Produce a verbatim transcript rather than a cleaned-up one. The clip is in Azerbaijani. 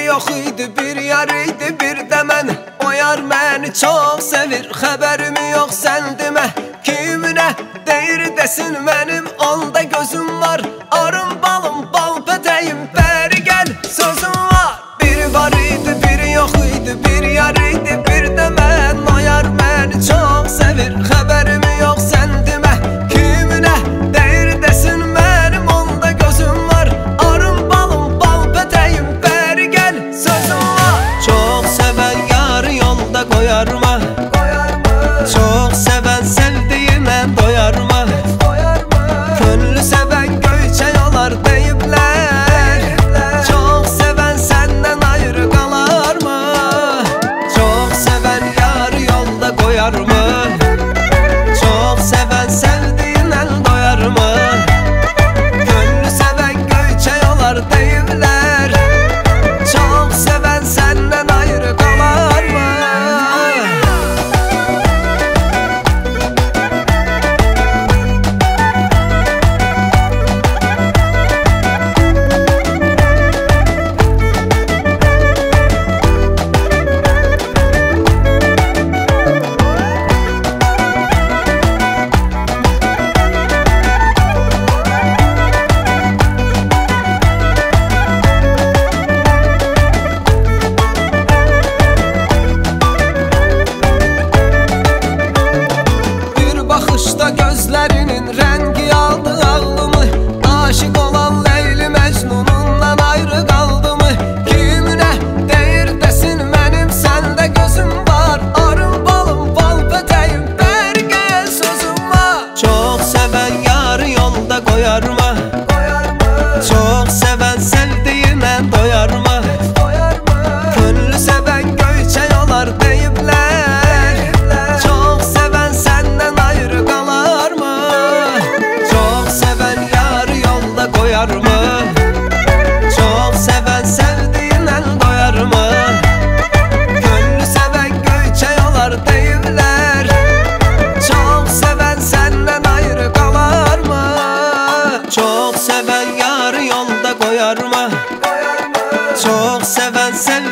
yox idi, bir yar idi, bir də mən. O yar məni çox sevir, xəbərimi yox sən demə. Kiminə deyir desin mənim onda gözüm var. Arım balım, bal pətəyim, bəri gəl sözüm var. Biri var idi, biri yox idi, bir yar idi, bir də mən. O yar məni çox sevir, xəbərimi yox sən demə. Kiminə deyir desin mənim onda gözüm var. Arım balım, bal pətəyim, bəri gəl sözüm var. Çox sevən yarı yolda qoyarma, çox sevən sevdiyinə doyarma. Könlü sevən göyçək olar deyiblər, çox sevən səndən ayrı qalarmı? Çox sevən yarı yolda qoyarma, çox sevən sevdiyinə doyarma. Könlü sevən göyçək olar deyiblər, çok seven senden ayrı kalar mı? Gözlərinin rəngi aldı ağlımı, aşık olan Leyli Məcnunundan ayrı qaldı mı? Kiminə deyir desin mənim səndə gözüm var. Arım balım, bal pətəyim, bəri gəl sözüm var. Çox sevən yarı yolda qoyarma, çox sevən sevdiyinə doyarma. Könlü sevən göyçək olar deyiblər, çok sevən səndən ayrı qalar mı? Çok sevən yarı yolda qoyarma, çok sevən sevdiyinə doyarma. Könlü sevən göyçək olar deyiblər, çok sevən səndən ayrı qalar mı? Çok sevən yarı yolda qoyarma, çok sevən sevdiyinə